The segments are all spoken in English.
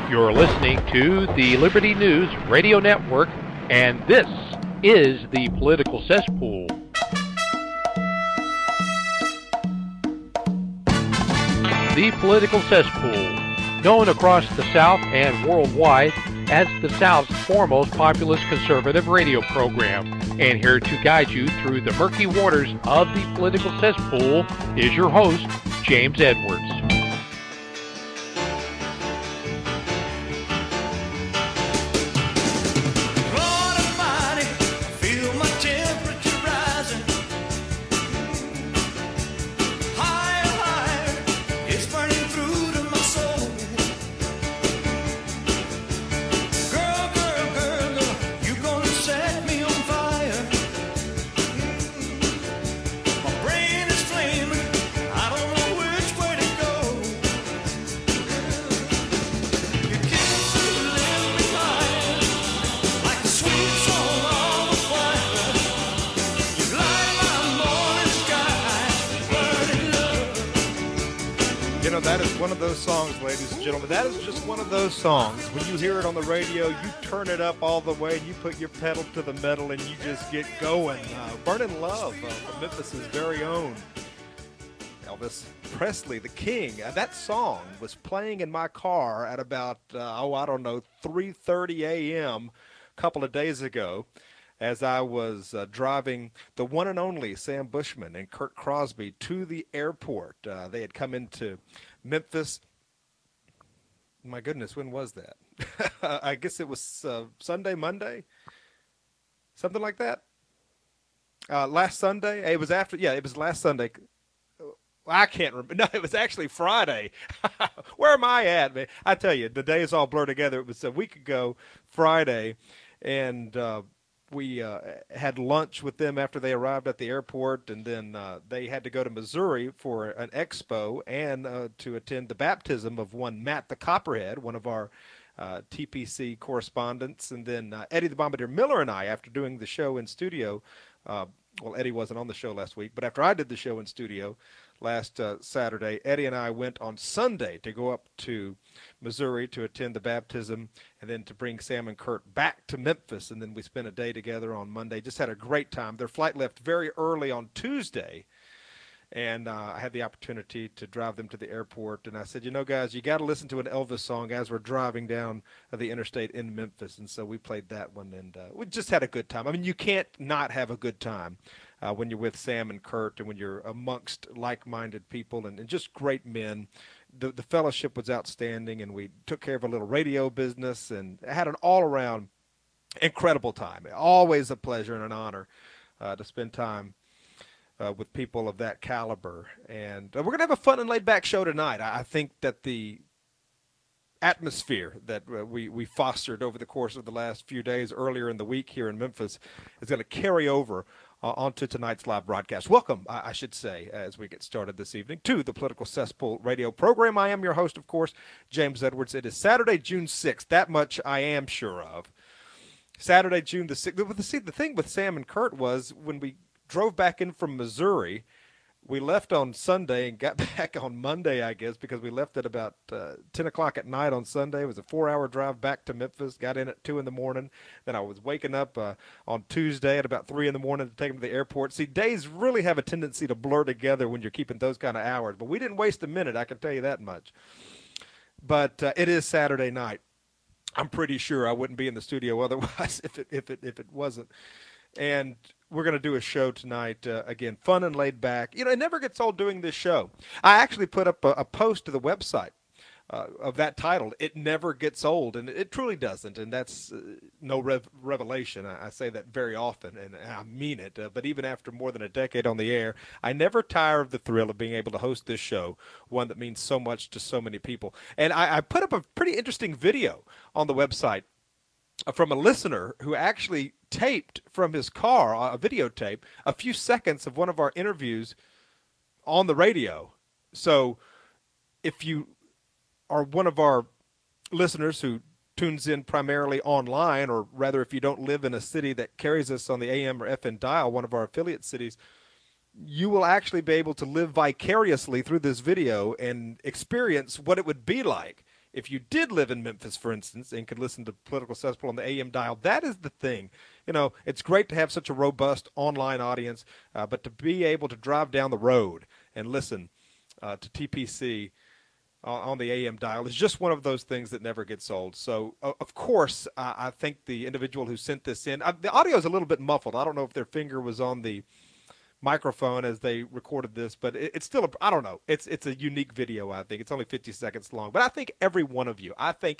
You're listening to the Liberty News Radio Network, and this is the Political Cesspool. The Political Cesspool, known across the South and worldwide as the South's foremost populist conservative radio program. And here to guide you through the murky waters of the Political Cesspool is your host, James Edwards. That is just one of those songs. When you hear it on the radio, you turn it up all the way, and you put your pedal to the metal, and you just get going. Burning Love from Memphis' very own Elvis Presley, the King. That song was playing in my car at about, 3:30 a.m. a couple of days ago as I was driving the one and only Sam Bushman and Kurt Crosby to the airport. They had come into Memphis. My goodness, when was that? I guess it was Sunday, Monday, something like that. Last Sunday. It was after. Yeah, it was last Sunday. I can't remember. No, it was actually Friday. Where am I at, man? I tell you, the days all blur together. It was a week ago, Friday, and we had lunch with them after they arrived at the airport, and then they had to go to Missouri for an expo and to attend the baptism of one Matt the Copperhead, one of our TPC correspondents, and then Eddie the Bombardier Miller and I, after doing the show in studio, well, Eddie wasn't on the show last week, but after I did the show in studio last Saturday, Eddie and I went on Sunday to go up to Missouri to attend the baptism and then to bring Sam and Kurt back to Memphis. And then we spent a day together on Monday. Just had a great time. Their flight left very early on Tuesday, and I had the opportunity to drive them to the airport. And I said, you know, guys, you got to listen to an Elvis song as we're driving down the interstate in Memphis. And so we played that one, and we just had a good time. I mean, you can't not have a good time when you're with Sam and Kurt and when you're amongst like-minded people and just great men. The fellowship was outstanding, and we took care of a little radio business and had an all-around incredible time. Always a pleasure and an honor to spend time with people of that caliber. And we're going to have a fun and laid-back show tonight. I think that the atmosphere that we fostered over the course of the last few days earlier in the week here in Memphis is going to carry over onto tonight's live broadcast. Welcome, I should say, as we get started this evening, to the Political Cesspool radio program. I am your host, of course, James Edwards. It is Saturday, June 6th. That much I am sure of. Saturday, June the 6th. See, the thing with Sam and Kurt was when we drove back in from Missouri, we left on Sunday and got back on Monday, I guess, because we left at about 10 o'clock at night on Sunday. It was a 4-hour drive back to Memphis, got in at 2 in the morning. Then I was waking up on Tuesday at about 3 in the morning to take them to the airport. See, days really have a tendency to blur together when you're keeping those kind of hours. But we didn't waste a minute, I can tell you that much. But it is Saturday night. I'm pretty sure I wouldn't be in the studio otherwise if it wasn't. And we're going to do a show tonight, again, fun and laid back. You know, it never gets old doing this show. I actually put up a post to the website of that title, It Never Gets Old, and it truly doesn't, and that's no revelation. I say that very often, and I mean it, but even after more than a decade on the air, I never tire of the thrill of being able to host this show, one that means so much to so many people. And I put up a pretty interesting video on the website from a listener who actually taped from his car, a videotape, a few seconds of one of our interviews on the radio. So if you are one of our listeners who tunes in primarily online, or rather if you don't live in a city that carries us on the AM or FM dial, one of our affiliate cities, you will actually be able to live vicariously through this video and experience what it would be like if you did live in Memphis, for instance, and could listen to Political Cesspool on the AM dial, that is the thing. You know, it's great to have such a robust online audience, but to be able to drive down the road and listen to TPC on the AM dial is just one of those things that never gets old. So, of course, I think the individual who sent this in, the audio is a little bit muffled. I don't know if their finger was on the microphone as they recorded this, but it's still, I don't know. It's a unique video, I think. It's only 50 seconds long. But I thank every one of you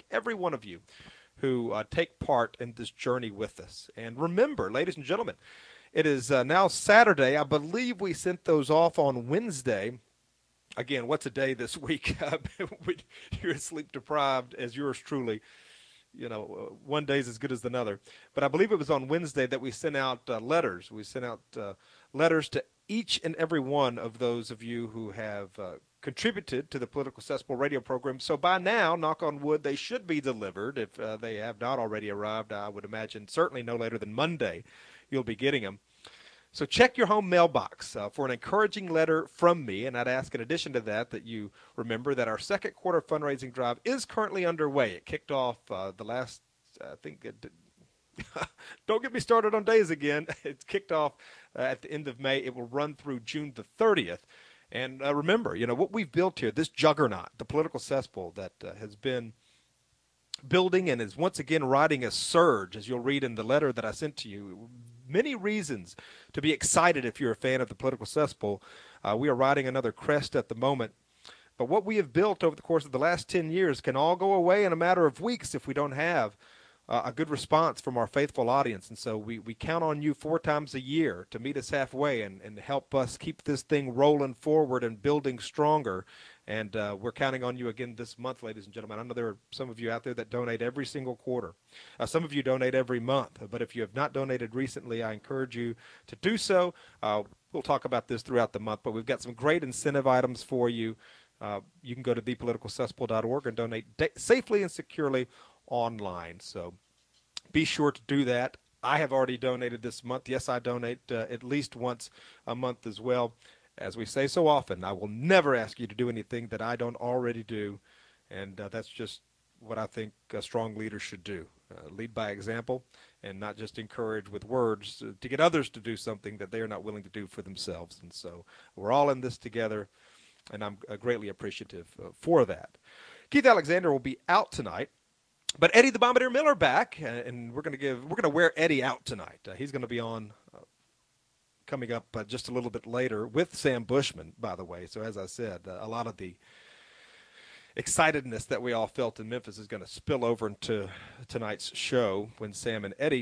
who take part in this journey with us. And remember, ladies and gentlemen, it is now Saturday. I believe we sent those off on Wednesday. Again, what's a day this week? You're sleep deprived as yours truly. You know, one day is as good as another. But I believe it was on Wednesday that we sent out letters. We sent out letters to each and every one of those of you who have contributed to the Political Cesspool radio program. So by now, knock on wood, they should be delivered. If they have not already arrived, I would imagine certainly no later than Monday you'll be getting them. So check your home mailbox for an encouraging letter from me, and I'd ask in addition to that you remember that our second quarter fundraising drive is currently underway. It kicked off the last, I think, don't get me started on days again. It's kicked off at the end of May. It will run through June the 30th. And remember, you know, what we've built here, this juggernaut, the Political Cesspool that has been building and is once again riding a surge, as you'll read in the letter that I sent to you. Many reasons to be excited if you're a fan of the Political Cesspool. We are riding another crest at the moment. But what we have built over the course of the last 10 years can all go away in a matter of weeks if we don't have a good response from our faithful audience. And so we count on you 4 times a year to meet us halfway and help us keep this thing rolling forward and building stronger. And we're counting on you again this month, ladies and gentlemen. I know there are some of you out there that donate every single quarter. Some of you donate every month. But if you have not donated recently, I encourage you to do so. We'll talk about this throughout the month, but we've got some great incentive items for you. You can go to thepoliticalcesspool.org and donate safely and securely online. So be sure to do that. I have already donated this month. Yes, I donate at least once a month as well. As we say so often, I will never ask you to do anything that I don't already do, and that's just what I think a strong leader should do. Lead by example and not just encourage with words to get others to do something that they are not willing to do for themselves. And so we're all in this together, and I'm greatly appreciative for that. Keith Alexander will be out tonight, but Eddie the Bombardier Miller back, and we're going to wear Eddie out tonight. He's going to be on coming up just a little bit later with Sam Bushman, by the way. So as I said, a lot of the excitedness that we all felt in Memphis is going to spill over into tonight's show when Sam and Eddie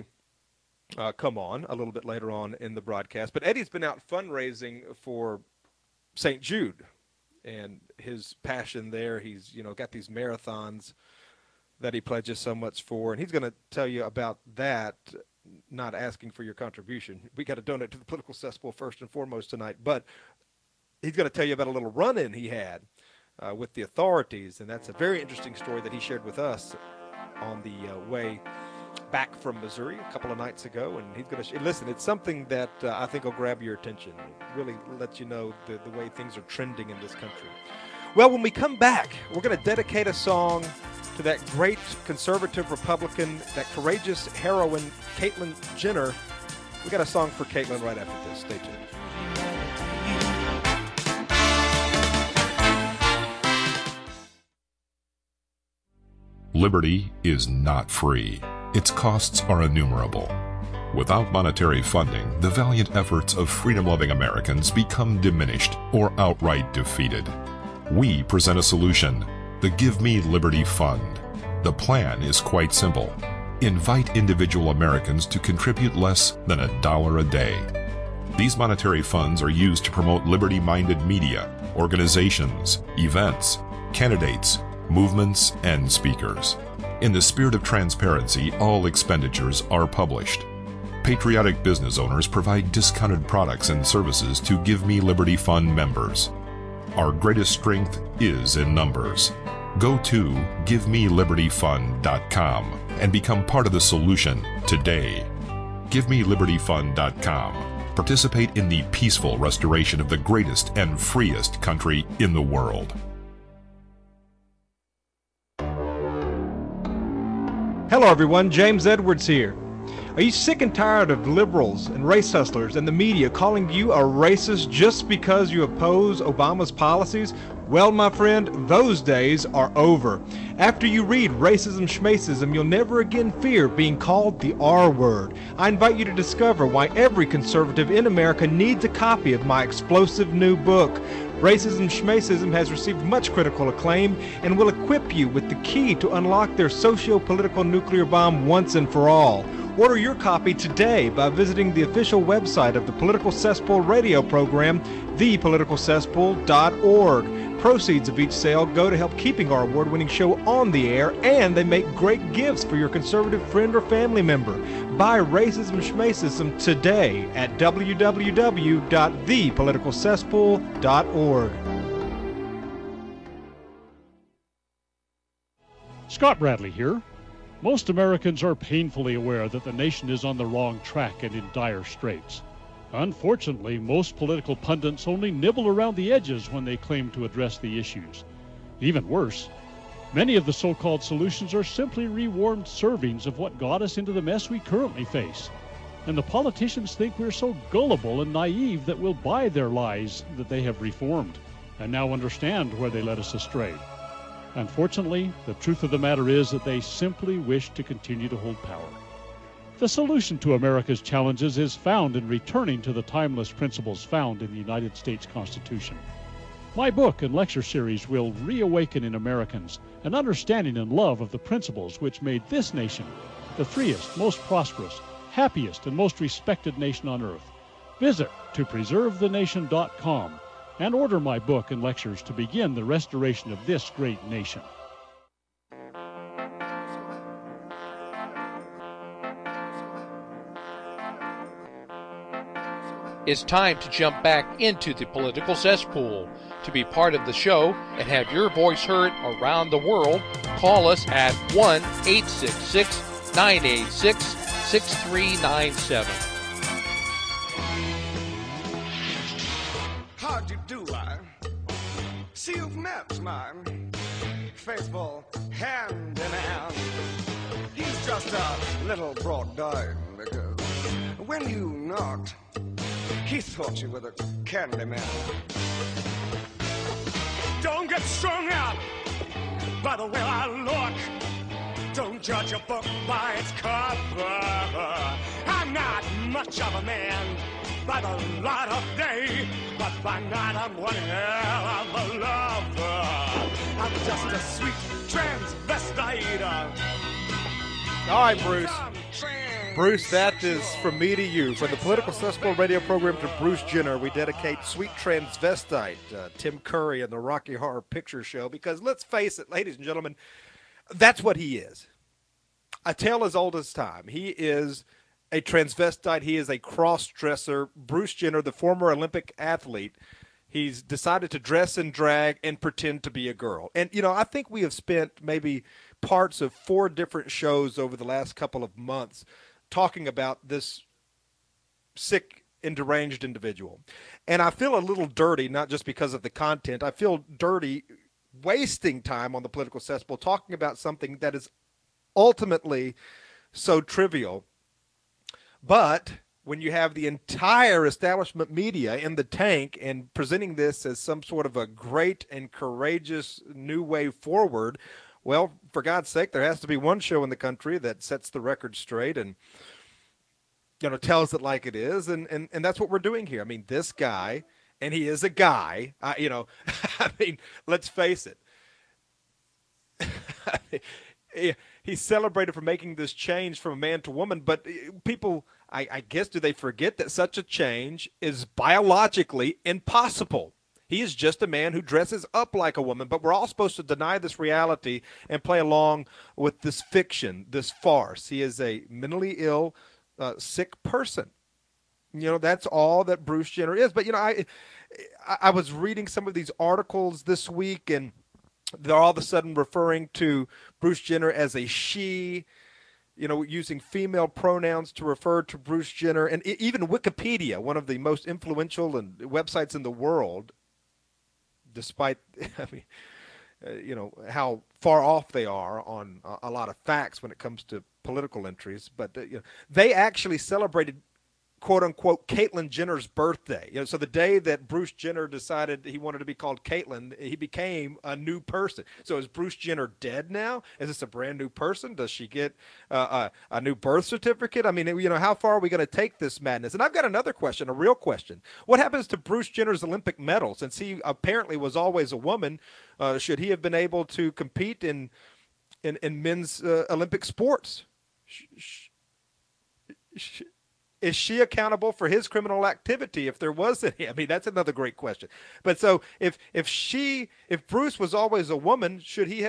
come on a little bit later on in the broadcast. But Eddie's been out fundraising for St. Jude and his passion there. He's, you know, got these marathons that he pledges so much for, and he's going to tell you about that. Not asking for your contribution. We got to donate to the Political Cesspool first and foremost tonight, but he's going to tell you about a little run-in he had with the authorities, and that's a very interesting story that he shared with us on the way back from Missouri a couple of nights ago. And he's going to listen. It's something that I think will grab your attention, really let you know the way things are trending in this country. Well, when we come back, we're going to dedicate a song to that great conservative Republican, that courageous heroine, Caitlyn Jenner. We got a song for Caitlyn right after this. Stay tuned. Liberty is not free. Its costs are innumerable. Without monetary funding, the valiant efforts of freedom-loving Americans become diminished or outright defeated. We present a solution, the Give Me Liberty Fund. The plan is quite simple. Invite individual Americans to contribute less than $1 a day. These monetary funds are used to promote liberty-minded media, organizations, events, candidates, movements, and speakers. In the spirit of transparency, all expenditures are published. Patriotic business owners provide discounted products and services to Give Me Liberty Fund members. Our greatest strength is in numbers. Go to GiveMeLibertyFund.com and become part of the solution today. GiveMeLibertyFund.com. Participate in the peaceful restoration of the greatest and freest country in the world. Hello everyone, James Edwards here. Are you sick and tired of liberals and race hustlers and the media calling you a racist just because you oppose Obama's policies? Well, my friend, those days are over. After you read Racism Schmacism, you'll never again fear being called the R word. I invite you to discover why every conservative in America needs a copy of my explosive new book. Racism Schmacism has received much critical acclaim and will equip you with the key to unlock their socio-political nuclear bomb once and for all. Order your copy today by visiting the official website of the Political Cesspool radio program, thepoliticalcesspool.org. Proceeds of each sale go to help keeping our award-winning show on the air, and they make great gifts for your conservative friend or family member. Buy Racism Schmacism today at www.thepoliticalcesspool.org. Scott Bradley here. Most Americans are painfully aware that the nation is on the wrong track and in dire straits. Unfortunately, most political pundits only nibble around the edges when they claim to address the issues. Even worse, many of the so-called solutions are simply rewarmed servings of what got us into the mess we currently face. And the politicians think we're so gullible and naive that we'll buy their lies that they have reformed, and now understand where they led us astray. Unfortunately, the truth of the matter is that they simply wish to continue to hold power. The solution to America's challenges is found in returning to the timeless principles found in the United States Constitution. My book and lecture series will reawaken in Americans an understanding and love of the principles which made this nation the freest, most prosperous, happiest, and most respected nation on earth. Visit topreservethenation.com and order my book and lectures to begin the restoration of this great nation. It's time to jump back into the political cesspool. To be part of the show and have your voice heard around the world, call us at 1-866-986-6397. How'd you do, I see you've met my faithful hand in hand. He's just a little broad-eyed because when you knocked, he thought you were the candy man. Don't get strung out by the way I look. Don't judge a book by its cover. I'm not much of a man by the light of day, but by night I'm one hell of a lover. I'm just a sweet transvestite. All right, Bruce. Bruce, that is from me to you. From the Political Cesspool radio program to Bruce Jenner, we dedicate Sweet Transvestite, Tim Curry and the Rocky Horror Picture Show, because let's face it, ladies and gentlemen, that's what he is. A tale as old as time. He is a transvestite. He is a cross-dresser. Bruce Jenner, the former Olympic athlete, he's decided to dress in drag and pretend to be a girl. And, you know, I think we have spent maybe parts of 4 different shows over the last couple of months talking about this sick and deranged individual. And I feel a little dirty, not just because of the content. I feel dirty wasting time on the Political Cesspool talking about something that is ultimately so trivial. But when you have the entire establishment media in the tank and presenting this as some sort of a great and courageous new way forward, well, for God's sake, there has to be one show in the country that sets the record straight and, you know, tells it like it is. And that's what we're doing here. I mean, this guy, and he is a guy, you know, I mean, let's face it. He's celebrated for making this change from a man to woman, but people, I guess, do they forget that such a change is biologically impossible? He is just a man who dresses up like a woman, but we're all supposed to deny this reality and play along with this fiction, this farce. He is a mentally ill, sick person. You know, that's all that Bruce Jenner is. But, you know, I was reading some of these articles this week, and they're all of a sudden referring to Bruce Jenner as a she, you know, using female pronouns to refer to Bruce Jenner. And even Wikipedia, one of the most influential and websites in the world, despite, I mean, how far off they are on a lot of facts when it comes to political entries. But they actually celebrated, quote unquote, Caitlyn Jenner's birthday. So the day that Bruce Jenner decided he wanted to be called Caitlyn, he became a new person. So is Bruce Jenner dead now? Is this a brand new person? Does she get a new birth certificate? I mean, how far are we going to take this madness? And I've got another question, a real question. What happens to Bruce Jenner's Olympic medal? Since he apparently was always a woman, should he have been able to compete in men's Olympic sports? Is she accountable for his criminal activity if there was any? I mean, that's another great question. But so if Bruce was always a woman,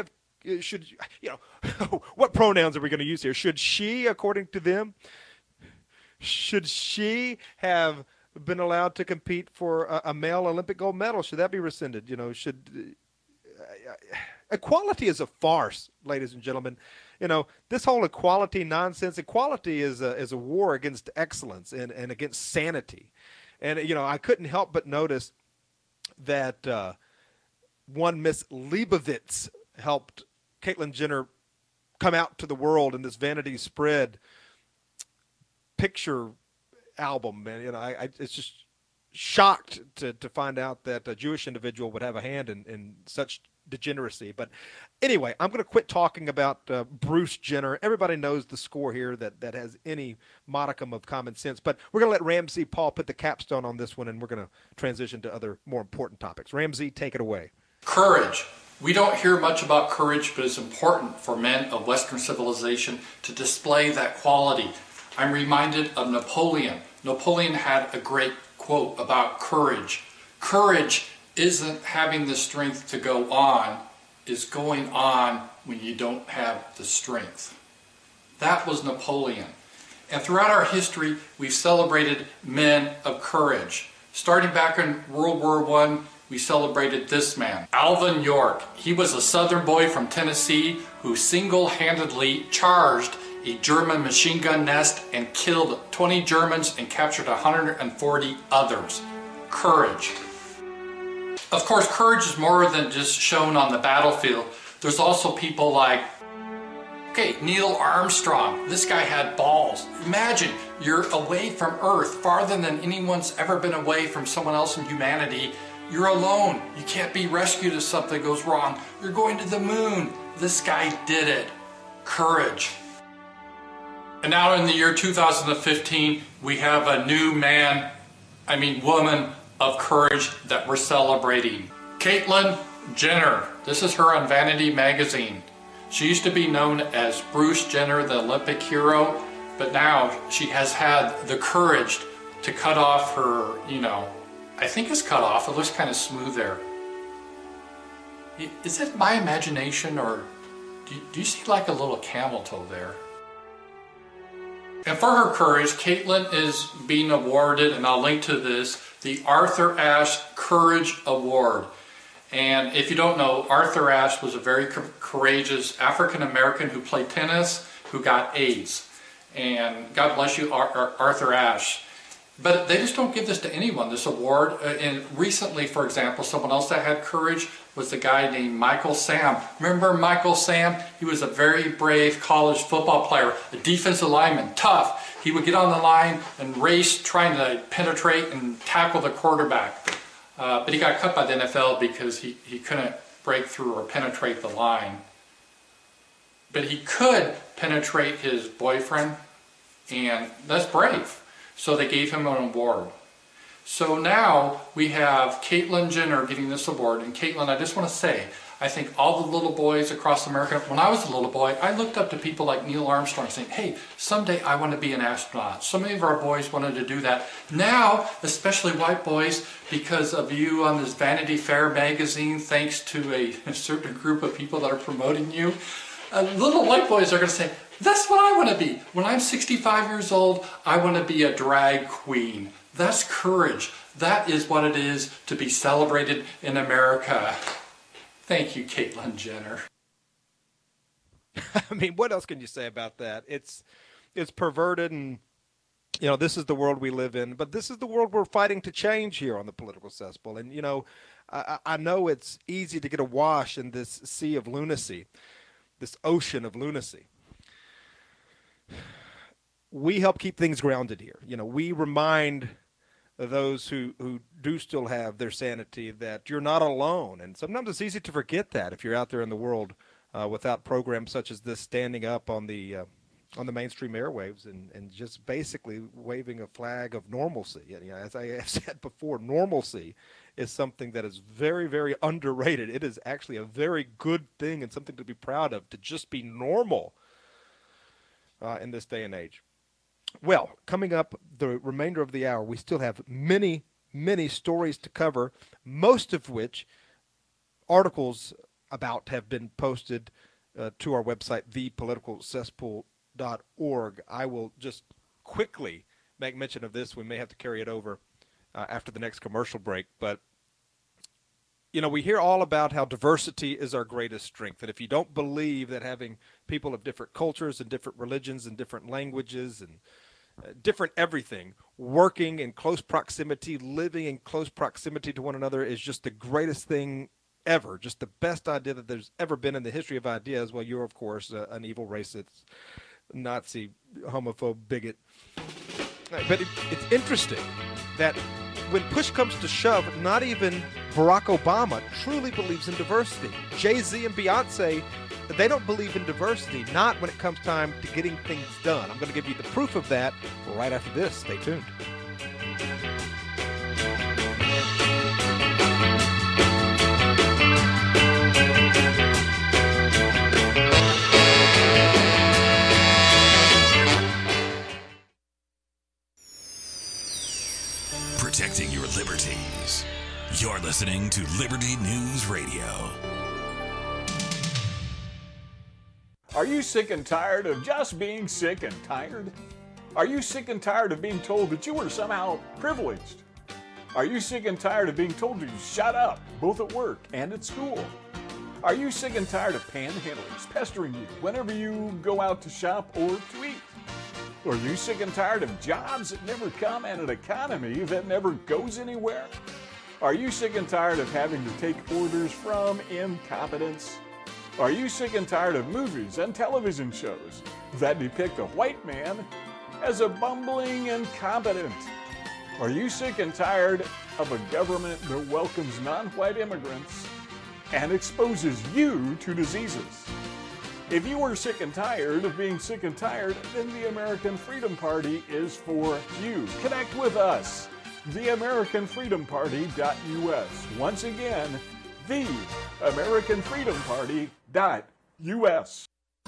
what pronouns are we going to use here? Should she, according to them, should she have been allowed to compete for a male Olympic gold medal? Should that be rescinded? Equality is a farce, ladies and gentlemen. This whole equality nonsense. Equality is a war against excellence and against sanity. And I couldn't help but notice that one Miss Leibovitz helped Caitlyn Jenner come out to the world in this Vanity Spread picture album. And it's just shocked to find out that a Jewish individual would have a hand in such degeneracy. But anyway, I'm going to quit talking about Bruce Jenner. Everybody knows the score here that has any modicum of common sense. But we're going to let Ramsey Paul put the capstone on this one, and we're going to transition to other more important topics. Ramsey, take it away. Courage. We don't hear much about courage, but it's important for men of Western civilization to display that quality. I'm reminded of Napoleon. Napoleon had a great quote about courage. Courage isn't having the strength to go on, is going on when you don't have the strength. That was Napoleon. And throughout our history, we've celebrated men of courage. Starting back in World War I, we celebrated this man, Alvin York. He was a Southern boy from Tennessee who single-handedly charged a German machine gun nest and killed 20 Germans and captured 140 others. Courage. Of course, courage is more than just shown on the battlefield. There's also people like, Neil Armstrong. This guy had balls. Imagine you're away from Earth, farther than anyone's ever been away from someone else in humanity. You're alone. You can't be rescued if something goes wrong. You're going to the moon. This guy did it. Courage. And now in the year 2015, we have a new woman of courage that we're celebrating. Caitlyn Jenner. This is her on Vanity Magazine. She used to be known as Bruce Jenner, the Olympic hero, but now she has had the courage to cut off her, I think it's cut off. It looks kind of smooth there. Is it my imagination, or do you see like a little camel toe there? And for her courage, Caitlyn is being awarded, and I'll link to this, the Arthur Ashe Courage Award. And if you don't know, Arthur Ashe was a very courageous African-American who played tennis, who got AIDS. And God bless you, Arthur Ashe. But they just don't give this to anyone, this award. And recently, for example, someone else that had courage was the guy named Michael Sam. Remember Michael Sam? He was a very brave college football player, a defensive lineman, tough. He would get on the line and race trying to penetrate and tackle the quarterback. But he got cut by the NFL because he couldn't break through or penetrate the line. But he could penetrate his boyfriend, and that's brave. So they gave him an award. So now we have Caitlyn Jenner getting this award. And Caitlyn, I just want to say, I think all the little boys across America, when I was a little boy, I looked up to people like Neil Armstrong saying, hey, someday I want to be an astronaut. So many of our boys wanted to do that. Now, especially white boys, because of you on this Vanity Fair magazine, thanks to a certain group of people that are promoting you, little white boys are going to say, that's what I want to be. When I'm 65 years old, I want to be a drag queen. That's courage. That is what it is to be celebrated in America. Thank you, Caitlyn Jenner. I mean, what else can you say about that? It's perverted, and this is the world we live in. But this is the world we're fighting to change here on the political cesspool. And I know it's easy to get awash in this sea of lunacy, this ocean of lunacy. We help keep things grounded here. We remind those who do still have their sanity that you're not alone. And sometimes it's easy to forget that if you're out there in the world without programs such as this standing up on the mainstream airwaves and just basically waving a flag of normalcy. As I have said before, normalcy is something that is very, very underrated. It is actually a very good thing and something to be proud of, to just be normal in this day and age. Well, coming up the remainder of the hour, we still have many, many stories to cover, most of which articles about have been posted to our website, thepoliticalcesspool.org. I will just quickly make mention of this. We may have to carry it over after the next commercial break. But, we hear all about how diversity is our greatest strength. And if you don't believe that having people of different cultures and different religions and different languages and different everything working in close proximity, living in close proximity to one another is just the greatest thing ever, just the best idea that there's ever been in the history of ideas, well, you're, of course, an evil racist, Nazi, homophobe, bigot. But it's interesting that when push comes to shove, not even Barack Obama truly believes in diversity. Jay-Z and Beyonce, they don't believe in diversity, not when it comes time to getting things done. I'm going to give you the proof of that right after this. Stay tuned. Protecting your liberties. You're listening to Liberty News Radio. Are you sick and tired of just being sick and tired? Are you sick and tired of being told that you were somehow privileged? Are you sick and tired of being told to shut up, both at work and at school? Are you sick and tired of panhandlers pestering you whenever you go out to shop or to eat? Are you sick and tired of jobs that never come and an economy that never goes anywhere? Are you sick and tired of having to take orders from incompetence? Are you sick and tired of movies and television shows that depict a white man as a bumbling incompetent? Are you sick and tired of a government that welcomes non-white immigrants and exposes you to diseases? If you are sick and tired of being sick and tired, then the American Freedom Party is for you. Connect with us, theamericanfreedomparty.us. Once again, theamericanfreedomparty.us.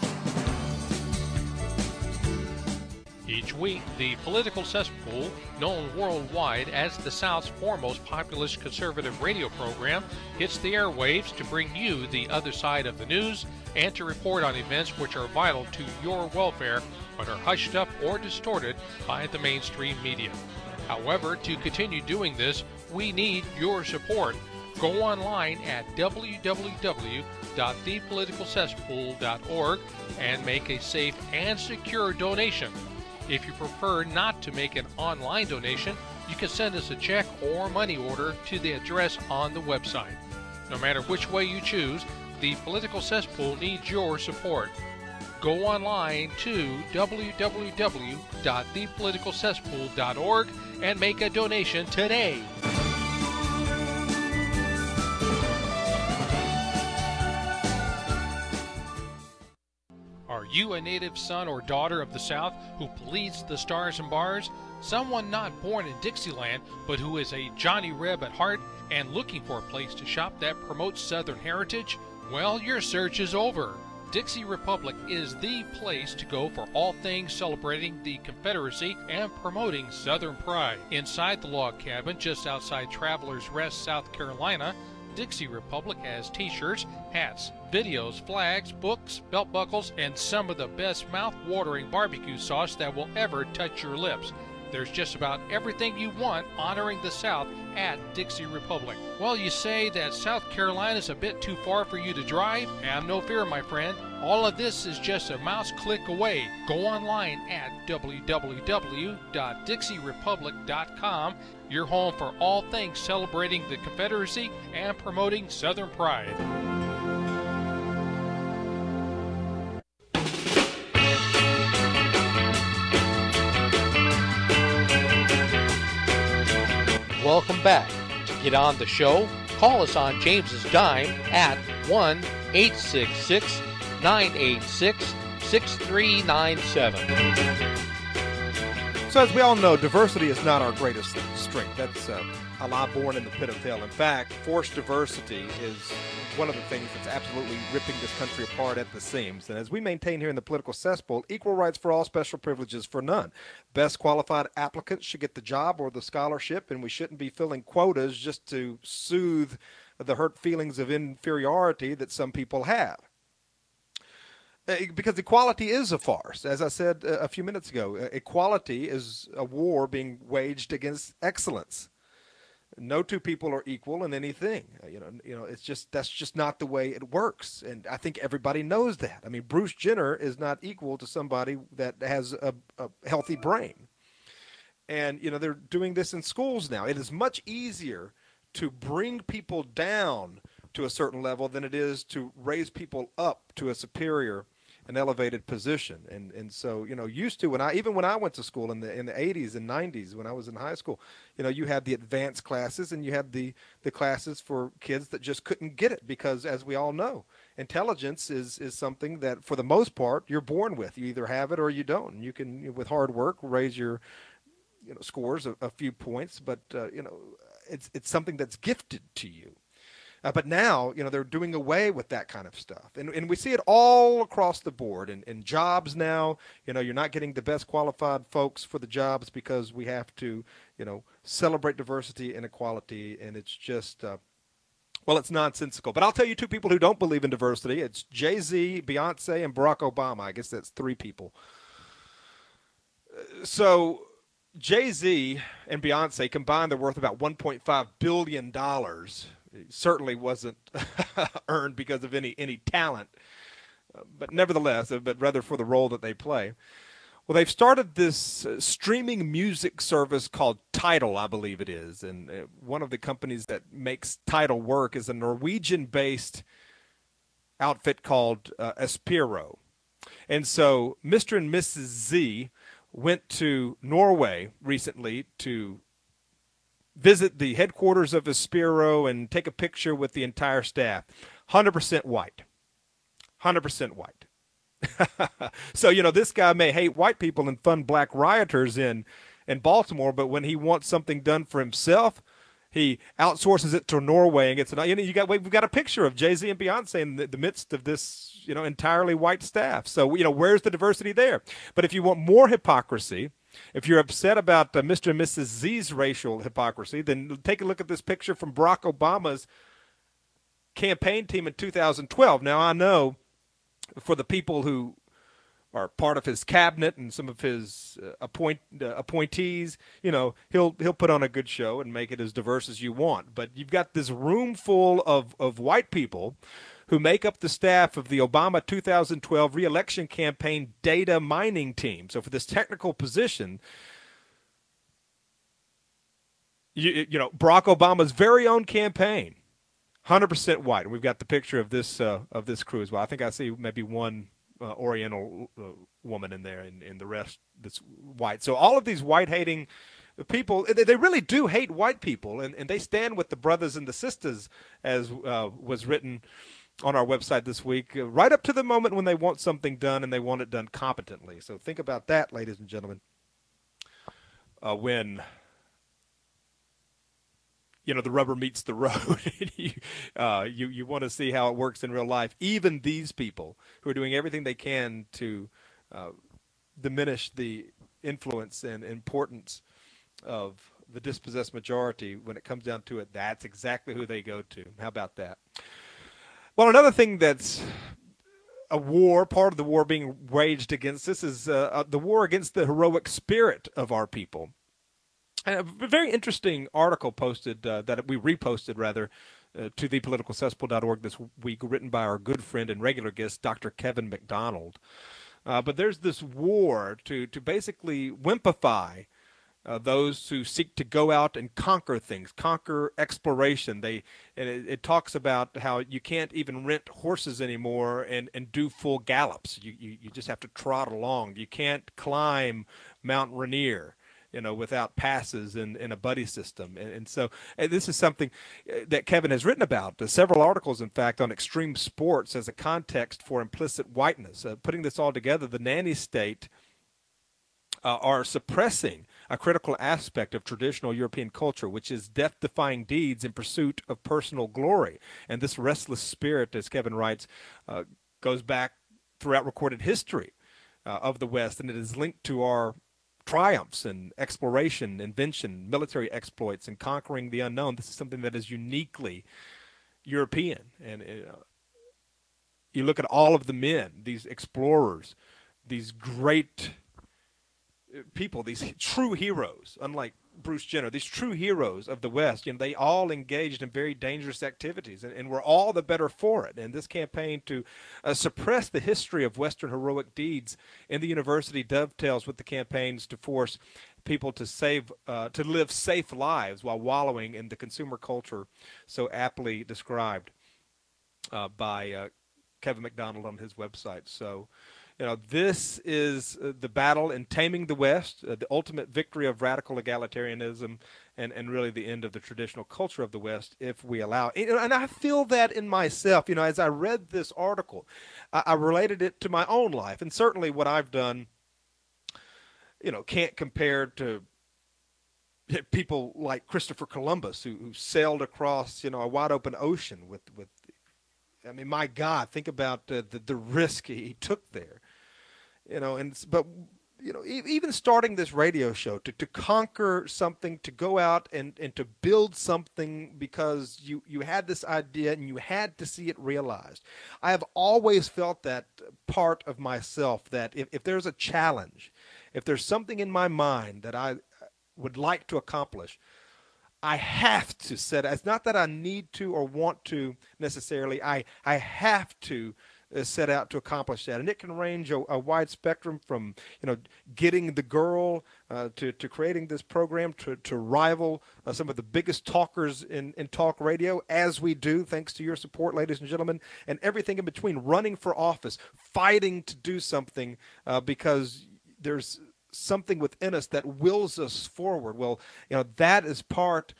Each week, the Political Cesspool, known worldwide as the South's foremost populist conservative radio program, hits the airwaves to bring you the other side of the news and to report on events which are vital to your welfare but are hushed up or distorted by the mainstream media. However, to continue doing this, we need your support. Go online at www.thepoliticalcesspool.org and make a safe and secure donation. If you prefer not to make an online donation, you can send us a check or money order to the address on the website. No matter which way you choose, the Political Cesspool needs your support. Go online to www.thepoliticalcesspool.org and make a donation today. Are you a native son or daughter of the South who bleeds the stars and bars? Someone not born in Dixieland, but who is a Johnny Reb at heart and looking for a place to shop that promotes Southern heritage? Well, your search is over. Dixie Republic is the place to go for all things celebrating the Confederacy and promoting Southern pride. Inside the log cabin just outside Travelers Rest, South Carolina, Dixie Republic has t-shirts, hats, videos, flags, books, belt buckles, and some of the best mouth-watering barbecue sauce that will ever touch your lips. There's just about everything you want honoring the South at Dixie Republic. Well, you say that South Carolina is a bit too far for you to drive? Have no fear, my friend. All of this is just a mouse click away. Go online at www.dixierepublic.com, your home for all things celebrating the Confederacy and promoting Southern pride. Welcome back. To get on the show, call us on James's Dime at 1-866-986-6397. So as we all know, diversity is not our greatest strength. That's a lie born in the pit of hell. In fact, forced diversity is one of the things that's absolutely ripping this country apart at the seams. And as we maintain here in the political cesspool, equal rights for all, special privileges for none. Best qualified applicants should get the job or the scholarship, and we shouldn't be filling quotas just to soothe the hurt feelings of inferiority that some people have. Because equality is a farce. As I said a few minutes ago, equality is a war being waged against excellence. No two people are equal in anything. That's just not the way it works. And I think everybody knows that. I mean, Bruce Jenner is not equal to somebody that has a healthy brain. And, they're doing this in schools now. It is much easier to bring people down to a certain level than it is to raise people up to a superior and elevated position. And so, used to when I went to school in the 80s and 90s, when I was in high school, you had the advanced classes and you had the classes for kids that just couldn't get it because, as we all know, intelligence is something that for the most part you're born with. You either have it or you don't. And you can, with hard work, raise your scores a few points, but it's something that's gifted to you. But now, they're doing away with that kind of stuff. And we see it all across the board. In jobs now, you're not getting the best qualified folks for the jobs because we have to, celebrate diversity and equality. And it's just, it's nonsensical. But I'll tell you two people who don't believe in diversity. It's Jay-Z, Beyonce, and Barack Obama. I guess that's three people. So Jay-Z and Beyonce combined, they're worth about $1.5 billion. It certainly wasn't earned because of any talent, but nevertheless, but rather for the role that they play. Well, they've started this streaming music service called Tidal, I believe it is, and one of the companies that makes Tidal work is a Norwegian-based outfit called Aspiro. And so Mr. and Mrs. Z went to Norway recently to visit the headquarters of Aspiro and take a picture with the entire staff. 100% white. 100% white. So, this guy may hate white people and fund black rioters in Baltimore, but when he wants something done for himself, he outsources it to Norway and gets it. We've got a picture of Jay-Z and Beyonce in the midst of this, entirely white staff. So, where's the diversity there? But if you want more hypocrisy, if you're upset about Mr. and Mrs. Z's racial hypocrisy, then take a look at this picture from Barack Obama's campaign team in 2012. Now, I know for the people who are part of his cabinet and some of his appointees, he'll put on a good show and make it as diverse as you want. But you've got this room full of white people who make up the staff of the Obama 2012 re-election campaign data mining team. So for this technical position, Barack Obama's very own campaign, 100% white. And we've got the picture of this crew as well. I think I see maybe one Oriental woman in there, and the rest that's white. So all of these white-hating people, they really do hate white people, and they stand with the brothers and the sisters, as was written on our website this week, right up to the moment when they want something done and they want it done competently. So think about that, ladies and gentlemen, when the rubber meets the road. you want to see how it works in real life. Even these people who are doing everything they can to diminish the influence and importance of the dispossessed majority, when it comes down to it, that's exactly who they go to. How about that? Well, another thing that's a war, part of the war being waged against this, is the war against the heroic spirit of our people. And a very interesting article posted, that we reposted rather, to thepoliticalcesspool.org this week, written by our good friend and regular guest, Dr. Kevin MacDonald. But there's this war to basically wimpify those who seek to go out and conquer things, conquer exploration. It talks about how you can't even rent horses anymore and do full gallops. You just have to trot along. You can't climb Mount Rainier, without passes and a buddy system. And so this is something that Kevin has written about, several articles, in fact, on extreme sports as a context for implicit whiteness. Putting this all together, the nanny state are suppressing a critical aspect of traditional European culture, which is death-defying deeds in pursuit of personal glory. And this restless spirit, as Kevin writes, goes back throughout recorded history of the West, and it is linked to our triumphs and exploration, invention, military exploits, and conquering the unknown. This is something that is uniquely European. And you look at all of the men, these explorers, these great people, these true heroes, unlike Bruce Jenner, these true heroes of the West, they all engaged in very dangerous activities, and we're all the better for it. And this campaign to suppress the history of Western heroic deeds in the university dovetails with the campaigns to force people to live safe lives while wallowing in the consumer culture so aptly described by Kevin MacDonald on his website. So, this is the battle in taming the West, the ultimate victory of radical egalitarianism, and really the end of the traditional culture of the West, if we allow it. And I feel that in myself. As I read this article, I related it to my own life. And certainly what I've done, can't compare to people like Christopher Columbus, who sailed across, a wide open ocean with I mean, my God, think about the risk he took there, but even starting this radio show to conquer something, to go out and to build something because you had this idea and you had to see it realized. I have always felt that part of myself, that if there's a challenge, if there's something in my mind that I would like to accomplish, I have to set it. It's not that I need to or want to necessarily. I have to set out to accomplish that. And it can range a wide spectrum from, getting the girl to creating this program to rival some of the biggest talkers in talk radio, as we do, thanks to your support, ladies and gentlemen, and everything in between, running for office, fighting to do something because there's something within us that wills us forward. Well, that is part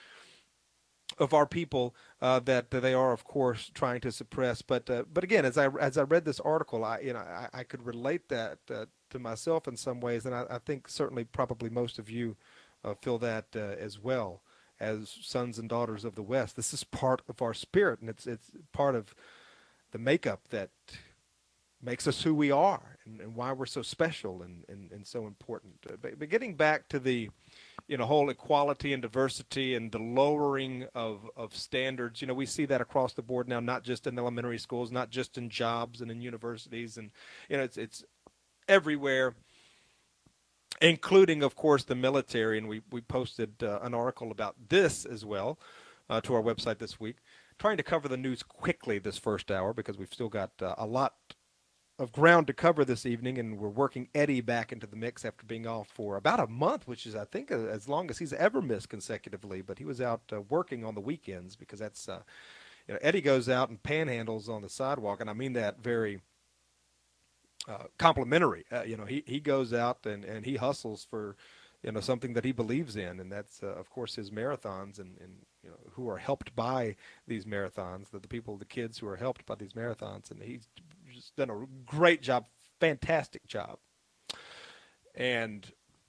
of our people that they are, of course, trying to suppress. But again, as I read this article, I could relate that to myself in some ways, and I think certainly probably most of you feel that as well, as sons and daughters of the West. This is part of our spirit, and it's part of the makeup that makes us who we are and why we're so special and so important. But getting back to the whole equality and diversity and the lowering of standards, we see that across the board now, not just in elementary schools, not just in jobs and in universities, and it's everywhere, including, of course, the military. And we posted an article about this as well to our website this week, trying to cover the news quickly this first hour because we've still got a lot of ground to cover this evening, and we're working Eddie back into the mix after being off for about a month, which is, I think, as long as he's ever missed consecutively. But he was out working on the weekends because that's, Eddie goes out and panhandles on the sidewalk, and I mean that very complimentary. He goes out and he hustles for, something that he believes in, and that's, of course, his marathons and who are helped by these marathons, the kids who are helped by these marathons, and he's just done a great job, fantastic job. And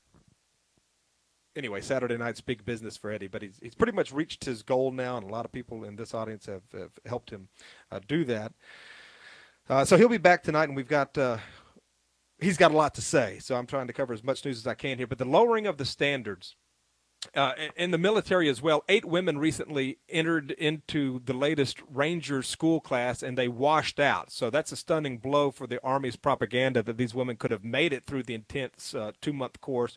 anyway, Saturday night's big business for Eddie, but he's pretty much reached his goal now, and a lot of people in this audience have helped him do that. So he'll be back tonight, and we've got he's got a lot to say, so I'm trying to cover as much news as I can here. But the lowering of the standards in the military as well. 8 women recently entered into the latest Ranger school class, and they washed out. So that's a stunning blow for the Army's propaganda that these women could have made it through the intense 2-month course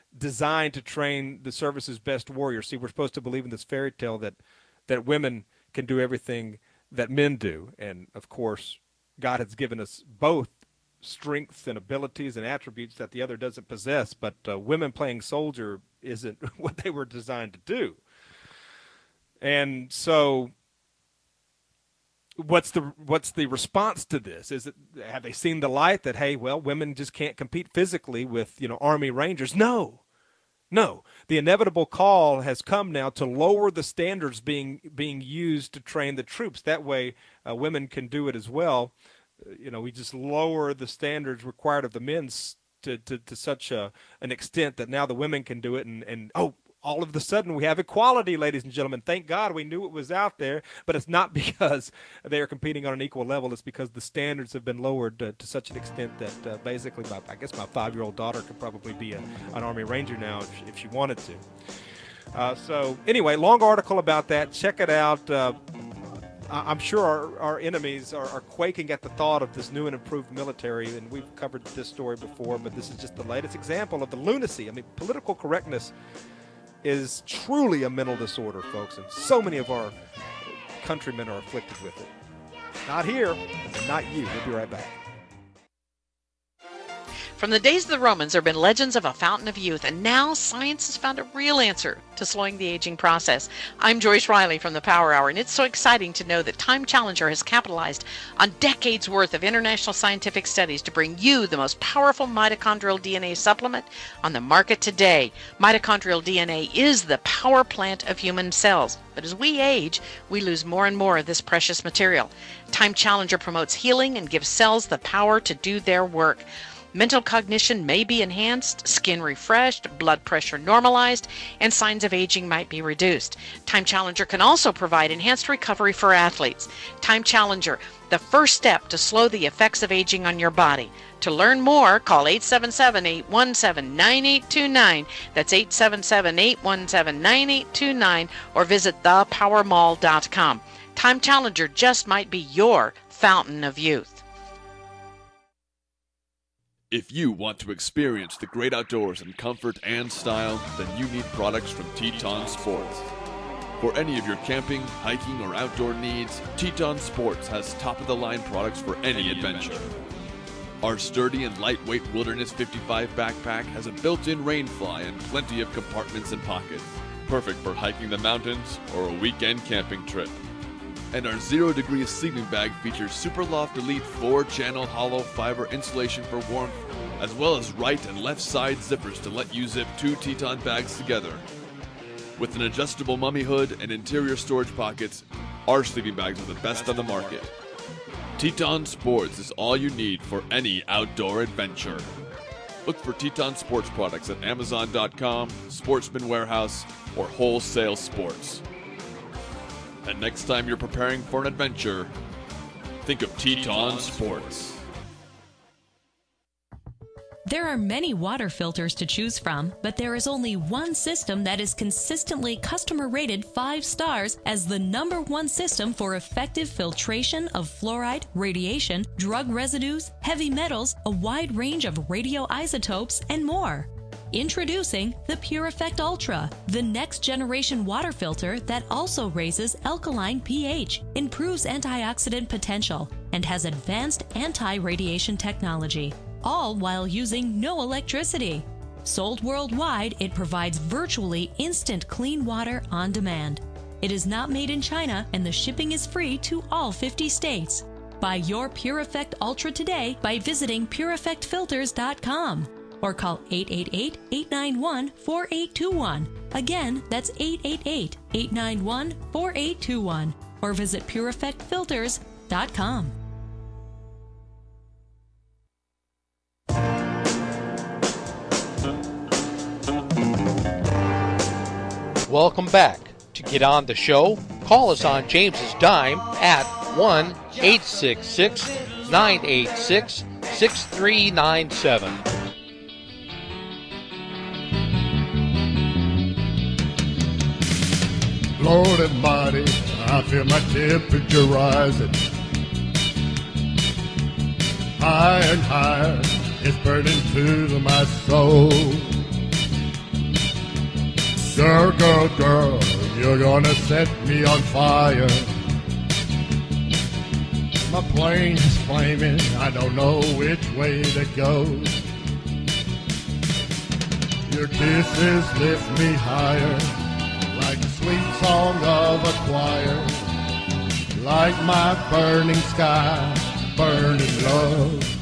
designed to train the service's best warriors. See, we're supposed to believe in this fairy tale that women can do everything that men do. And, of course, God has given us both strengths and abilities and attributes that the other doesn't possess, but women playing soldier isn't what they were designed to do. And so what's the response to this? Have they seen the light that, hey, well, women just can't compete physically with, Army Rangers? No. The inevitable call has come now to lower the standards being used to train the troops. That way women can do it as well. We just lower the standards required of the men to such an extent that now the women can do it. And all of a sudden we have equality, ladies and gentlemen. Thank God we knew it was out there, but it's not because they are competing on an equal level. It's because the standards have been lowered to such an extent that basically I guess my 5-year-old daughter could probably be an Army Ranger now if she wanted to. So anyway, long article about that. Check it out. I'm sure our enemies are quaking at the thought of this new and improved military, and we've covered this story before, but this is just the latest example of the lunacy. I mean, political correctness is truly a mental disorder, folks, and so many of our countrymen are afflicted with it. Not here, and not you. We'll be right back. From the days of the Romans, there have been legends of a fountain of youth, and now science has found a real answer to slowing the aging process. I'm Joyce Riley from the Power Hour, and it's so exciting to know that Time Challenger has capitalized on decades worth of international scientific studies to bring you the most powerful mitochondrial DNA supplement on the market today. Mitochondrial DNA is the power plant of human cells, but as we age, we lose more and more of this precious material. Time Challenger promotes healing and gives cells the power to do their work. Mental cognition may be enhanced, skin refreshed, blood pressure normalized, and signs of aging might be reduced. Time Challenger can also provide enhanced recovery for athletes. Time Challenger, the first step to slow the effects of aging on your body. To learn more, call 877-817-9829. That's 877-817-9829, or visit thepowermall.com. Time Challenger just might be your fountain of youth. If you want to experience the great outdoors in comfort and style, then you need products from Teton Sports. For any of your camping, hiking, or outdoor needs, Teton Sports has top-of-the-line products for any adventure. Our sturdy and lightweight Wilderness 55 backpack has a built-in rain fly and plenty of compartments and pockets, perfect for hiking the mountains or a weekend camping trip. And our 0 Degrees sleeping bag features Superloft Elite 4-channel hollow fiber insulation for warmth, as well as right and left side zippers to let you zip 2 Teton bags together. With an adjustable mummy hood and interior storage pockets, our sleeping bags are the best on the market. Teton Sports is all you need for any outdoor adventure. Look for Teton Sports products at Amazon.com, Sportsman Warehouse, or Wholesale Sports. And next time you're preparing for an adventure, think of Teton Sports. There are many water filters to choose from, but there is only one system that is consistently customer rated 5 stars as the #1 system for effective filtration of fluoride, radiation, drug residues, heavy metals, a wide range of radioisotopes, and more. Introducing the Pure Effect Ultra, the next generation water filter that also raises alkaline pH, improves antioxidant potential, and has advanced anti-radiation technology, all while using no electricity. Sold worldwide, it provides virtually instant clean water on demand. It is not made in China, and the shipping is free to all 50 states. Buy your Pure Effect Ultra today by visiting PureEffectFilters.com. or call 888-891-4821. Again, that's 888-891-4821. Or visit PureEffectFilters.com. Welcome back. To get on the show, call us on James's dime at 1-866-986-6397. Lord Almighty, I feel my temperature rising. Higher and higher, it's burning to my soul. Girl, girl, girl, you're gonna set me on fire. My plane is flaming, I don't know which way to go. Your kisses lift me higher, like the sweet song of a choir, like my burning sky, burning love.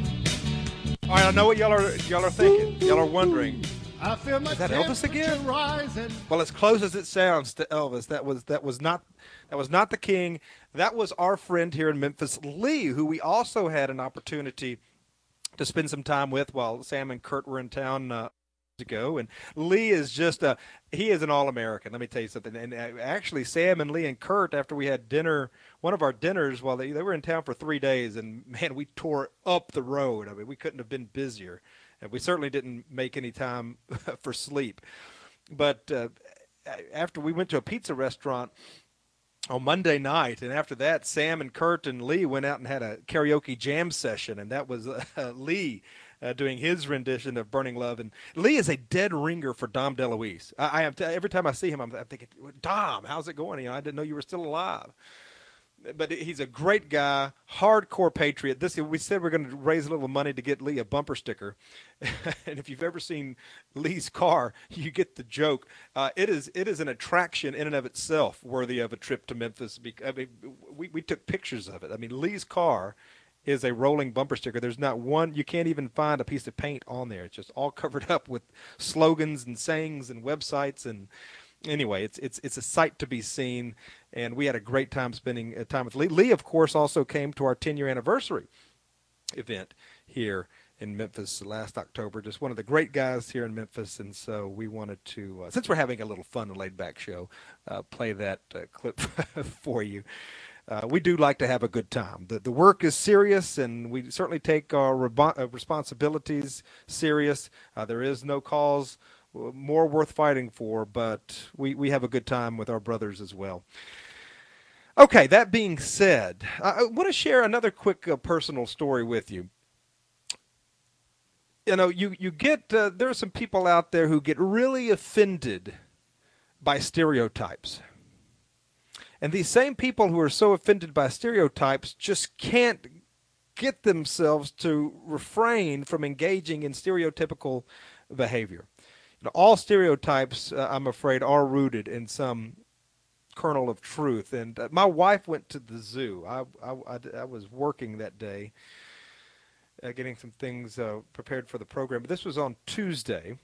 All right, I know what y'all are thinking. Y'all are wondering, I feel my is that Elvis again? Rising. Well, as close as it sounds to Elvis, that was not the King. That was our friend here in Memphis, Lee, who we also had an opportunity to spend some time with while Sam and Kurt were in town ago. And Lee is he is an all-American. Let me tell you something. And actually, Sam and Lee and Kurt, after we had dinner, one of our dinners, while they were in town for 3 days, and man, we tore up the road. I mean, we couldn't have been busier. And we certainly didn't make any time for sleep. But after we went to a pizza restaurant on Monday night, and after that, Sam and Kurt and Lee went out and had a karaoke jam session, and that was Lee doing his rendition of Burning Love. And Lee is a dead ringer for Dom DeLuise. Every time I see him, I'm thinking, Dom, how's it going? I didn't know you were still alive. But he's a great guy, hardcore patriot. We said we're going to raise a little money to get Lee a bumper sticker. And if you've ever seen Lee's car, you get the joke. It is an attraction in and of itself worthy of a trip to Memphis. I mean, we took pictures of it. I mean, Lee's car is a rolling bumper sticker. There's not one, you can't even find a piece of paint on there. It's just all covered up with slogans and sayings and websites. And anyway, it's a sight to be seen. And we had a great time spending time with Lee. Lee, of course, also came to our 10-year anniversary event here in Memphis last October. Just one of the great guys here in Memphis. And so we wanted to, since we're having a little fun and laid-back show, play that clip for you. We do like to have a good time. The work is serious, and we certainly take our responsibilities serious. There is no cause more worth fighting for, but we have a good time with our brothers as well. Okay, that being said, I want to share another quick personal story with you. You get, there are some people out there who get really offended by stereotypes. And these same people who are so offended by stereotypes just can't get themselves to refrain from engaging in stereotypical behavior. All stereotypes, I'm afraid, are rooted in some kernel of truth. And my wife went to the zoo. I was working that day, getting some things prepared for the program. But this was on Tuesday.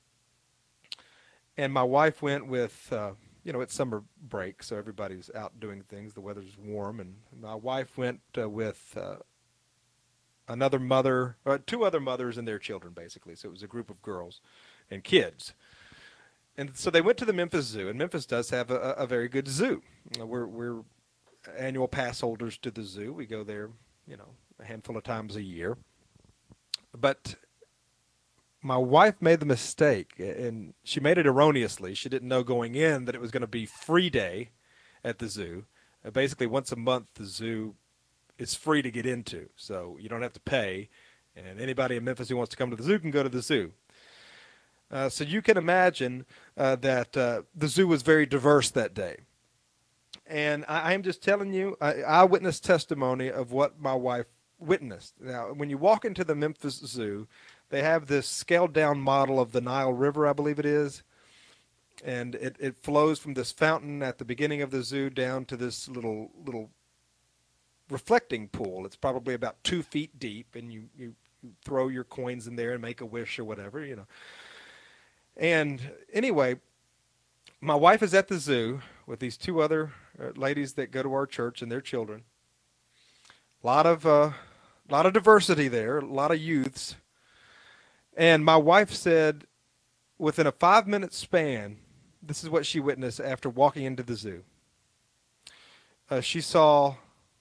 And my wife went with, it's summer break, so everybody's out doing things. The weather's warm. And my wife went with another mother, two other mothers and their children, basically. So it was a group of girls and kids. And so they went to the Memphis Zoo, and Memphis does have a very good zoo. We're annual pass holders to the zoo. We go there, a handful of times a year. But my wife made the mistake, and she made it erroneously. She didn't know going in that it was going to be free day at the zoo. Basically, once a month, the zoo is free to get into, so you don't have to pay. And anybody in Memphis who wants to come to the zoo can go to the zoo. So you can imagine that the zoo was very diverse that day. And I am just telling you, eyewitness testimony of what my wife witnessed. Now, when you walk into the Memphis Zoo, they have this scaled-down model of the Nile River, I believe it is. And it flows from this fountain at the beginning of the zoo down to this little reflecting pool. It's probably about 2 feet deep, and you throw your coins in there and make a wish or whatever, And anyway, my wife is at the zoo with these two other ladies that go to our church and their children. A lot of diversity there, a lot of youths. And my wife said, within a 5-minute span, this is what she witnessed after walking into the zoo. She saw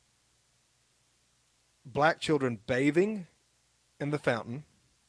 black children bathing in the fountain,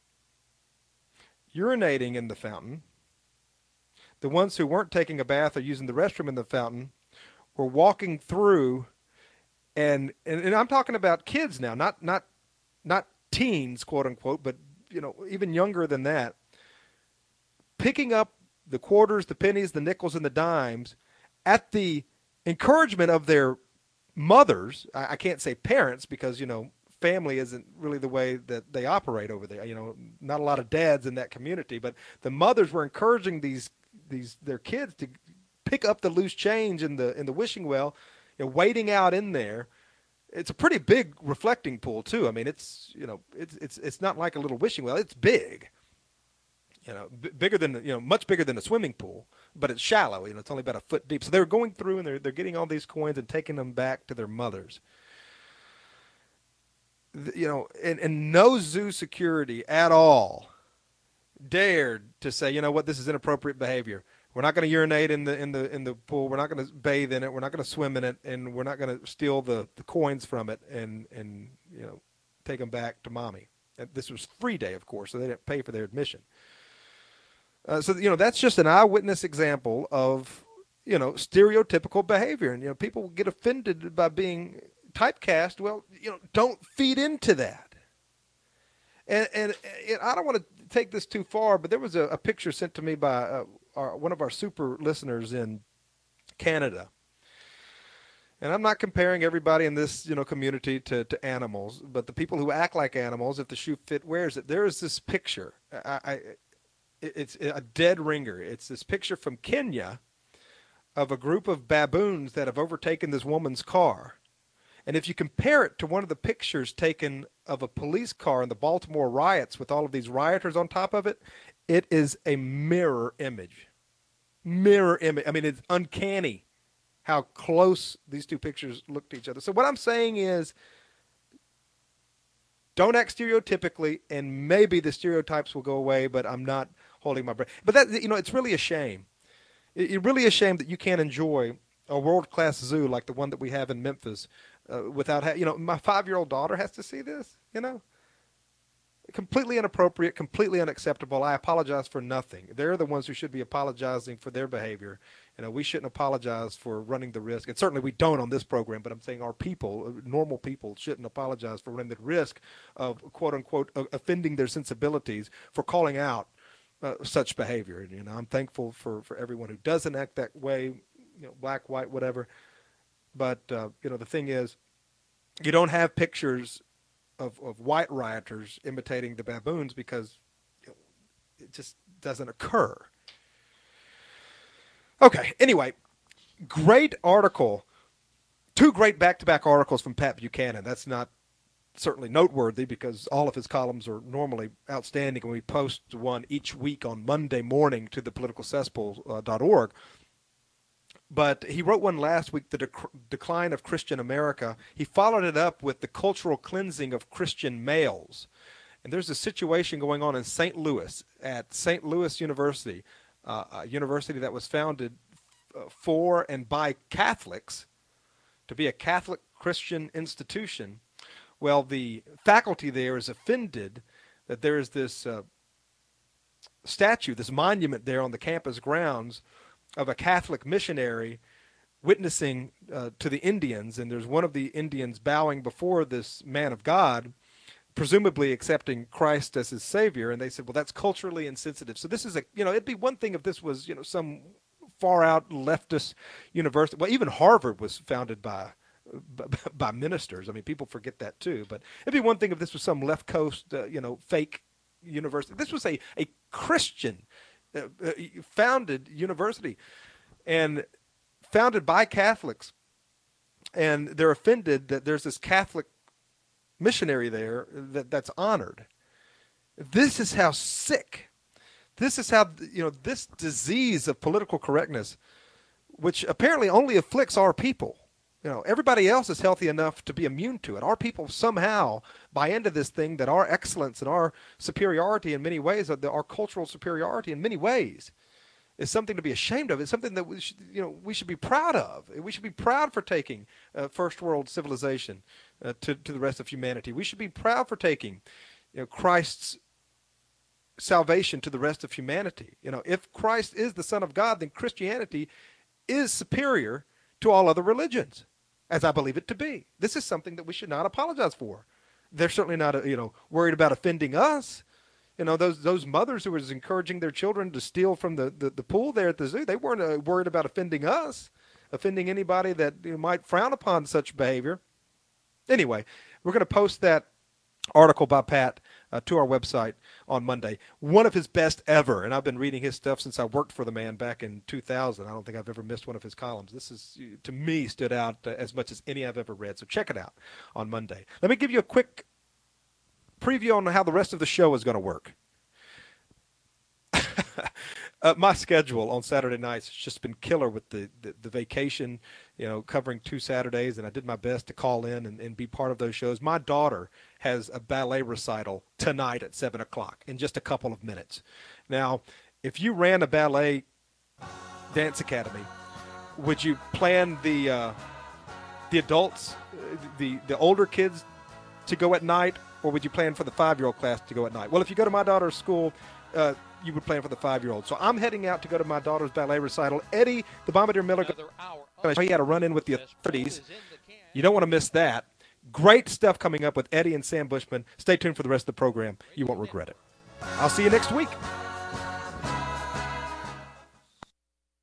urinating in the fountain. The ones who weren't taking a bath or using the restroom in the fountain were walking through, and I'm talking about kids now, not teens, quote unquote, but even younger than that, picking up the quarters, the pennies, the nickels, and the dimes at the encouragement of their mothers, I can't say parents because, family isn't really the way that they operate over there. Not a lot of dads in that community, but the mothers were encouraging their kids to pick up the loose change in the wishing well, wading out in there. It's a pretty big reflecting pool too. I mean, it's not like a little wishing well. It's big. Bigger than much bigger than a swimming pool, but it's shallow. It's only about a foot deep. So they're going through and they're getting all these coins and taking them back to their mothers. And no zoo security at all dared to say, this is inappropriate behavior. We're not going to urinate in the pool. We're not going to bathe in it. We're not going to swim in it, and we're not going to steal the coins from it and take them back to mommy. And this was free day, of course, so they didn't pay for their admission. So that's just an eyewitness example of stereotypical behavior, and people get offended by being typecast. Well, don't feed into that. And I don't want to take this too far, but there was a picture sent to me by one of our super listeners in Canada. And I'm not comparing everybody in this community to animals, but the people who act like animals, if the shoe fit, wears it. There is this picture. It's a dead ringer. It's this picture from Kenya of a group of baboons that have overtaken this woman's car. And if you compare it to one of the pictures taken of a police car in the Baltimore riots with all of these rioters on top of it, it is a mirror image. Mirror image. I mean, it's uncanny how close these two pictures look to each other. So what I'm saying is, don't act stereotypically, and maybe the stereotypes will go away, but I'm not holding my breath. But that, it's really a shame. It's really a shame that you can't enjoy a world-class zoo like the one that we have in Memphis without, my 5-year-old daughter has to see this, Completely inappropriate, completely unacceptable. I apologize for nothing. They're the ones who should be apologizing for their behavior. We shouldn't apologize for running the risk. And certainly we don't on this program, but I'm saying our people, normal people, shouldn't apologize for running the risk of, quote unquote, offending their sensibilities for calling out such behavior. And, I'm thankful for everyone who doesn't act that way, black, white, whatever. But, the thing is, you don't have pictures of white rioters imitating the baboons because it just doesn't occur. Okay, anyway, great article. 2 great back-to-back articles from Pat Buchanan. That's not certainly noteworthy because all of his columns are normally outstanding, and we post one each week on Monday morning to thepoliticalcesspool.org. But he wrote one last week, The Decline of Christian America. He followed it up with The Cultural Cleansing of Christian Males. And there's a situation going on in St. Louis, at St. Louis University, a university that was founded for and by Catholics to be a Catholic Christian institution. Well, the faculty there is offended that there is this statue, this monument there on the campus grounds of a Catholic missionary witnessing to the Indians, and there's one of the Indians bowing before this man of God, presumably accepting Christ as his Savior, and they said, well, that's culturally insensitive. So this is it'd be one thing if this was, some far-out leftist university. Well, even Harvard was founded by ministers. I mean, people forget that too, but it'd be one thing if this was some left coast, fake university. This was a Christian founded university and founded by Catholics, and they're offended that there's this Catholic missionary there that's honored. This is how sick, this is how, this disease of political correctness, which apparently only afflicts our people. Everybody else is healthy enough to be immune to it. Our people somehow buy into this thing that our excellence and our superiority in many ways, our cultural superiority in many ways, is something to be ashamed of. It's something that we should be proud of. We should be proud for taking first world civilization to the rest of humanity. We should be proud for taking Christ's salvation to the rest of humanity. If Christ is the Son of God, then Christianity is superior to all other religions, as I believe it to be. This is something that we should not apologize for. They're certainly not, worried about offending us. Those mothers who were encouraging their children to steal from the pool there at the zoo, they weren't worried about offending us. offending anybody that might frown upon such behavior. Anyway, we're going to post that article by Pat to our website on Monday. One of his best ever, and I've been reading his stuff since I worked for the man back in 2000. I don't think I've ever missed one of his columns. This is, to me, stood out as much as any I've ever read. So check it out on Monday. Let me give you a quick preview on how the rest of the show is going to work. My schedule on Saturday nights has just been killer with the vacation, covering 2 Saturdays, and I did my best to call in and be part of those shows. My daughter has a ballet recital tonight at 7 o'clock in just a couple of minutes. Now, if you ran a ballet dance academy, would you plan the adults, the older kids to go at night, or would you plan for the 5-year-old class to go at night? Well, if you go to my daughter's school, you would plan for the 5-year-old. So I'm heading out to go to my daughter's ballet recital. Eddie, the Bombardier Miller, he had a run-in with the authorities. You don't want to miss that. Great stuff coming up with Eddie and Sam Bushman. Stay tuned for the rest of the program. You won't regret it. I'll see you next week.